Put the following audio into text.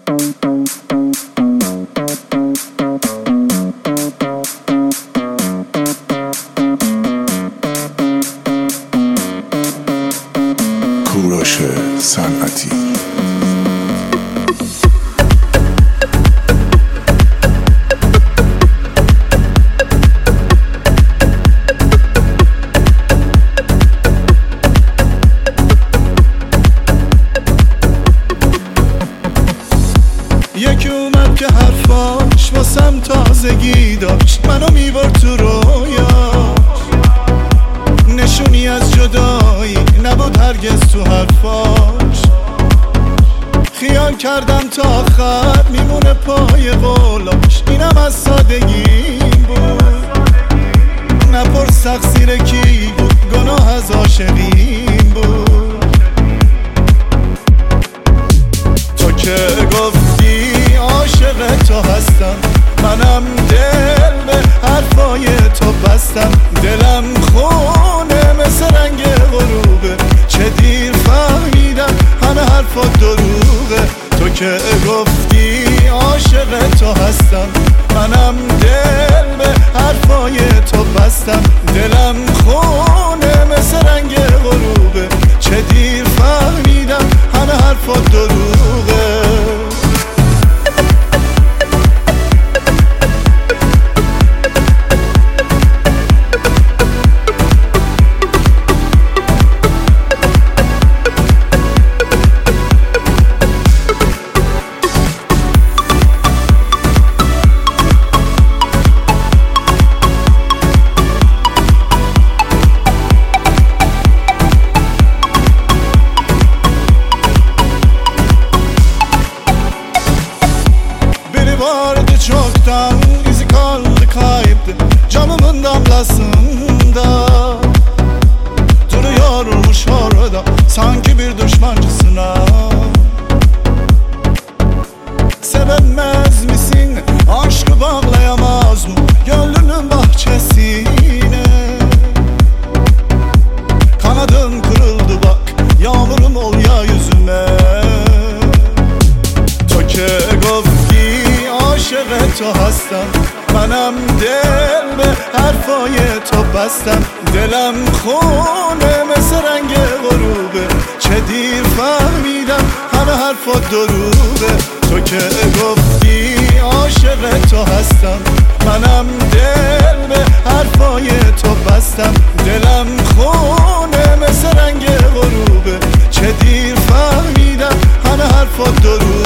کوروش صنعتی. یکی اومد که حرفاش واسم تازگی داشت، منو میبرد تو رویاش، نشونی از جدایی نبود هرگز تو حرفاش. خیال کردم تا آخر میمونه پای قولاش، اینم از سادگیم بود. نپرس تقصیر کی بود، گناه از عاشقیم بود. تو که گفتی عاشق تو هستم، منم دل به حرفای تو بستم. دلم خونه مثل رنگ غروبه، چه دیر فهمیدم همه حرفات دروغه. تو که گفتی عاشق تو هستم، منم دل به حرفای تو بستم. دلم خونه مثل رنگ غروبه، چه دیر فهمیدم همه حرفات دروغه. Çoktan izi kaldı kayıptı, camımın damlasında duruyormuş orada, sanki bir düşmancısına. Sevemez misin, aşkı bağlayamaz mı gönlünün bahçesine? Kanadın kırıldı bak, yağmurum ol ya yüzüme. تو که گفتی عاشق تو هستم، منم دل به حرفای تو بستم. دلم خونه مثل رنگ غروبه، چه دیر فهمیدم همه حرفات دروغه. تو که گفتی عاشق تو هستم، منم دل به حرفای تو بستم. دلم خونه مثل رنگ غروبه، چه دیر فهمیدم همه حرفات دروغه.